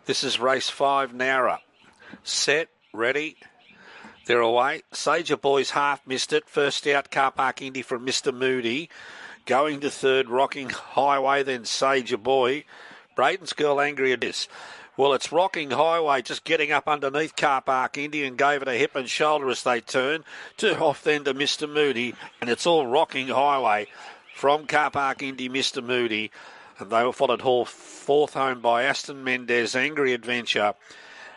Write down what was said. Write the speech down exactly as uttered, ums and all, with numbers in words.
This is race five, Nowra. Set, ready, they're away. Sager Boys half missed it. First out, Car Park Indy from Mister Moody. Going to third, Rocking Highway, then Sager Boy. Braden's Girl Angry at this. Well, it's Rocking Highway just getting up underneath Car Park Indy and gave it a hip and shoulder as they turn. Two off then to Mister Moody, and it's all Rocking Highway from Car Park Indy, Mister Moody. And they were followed hall fourth home by Aston Mendez, Angry Adventure.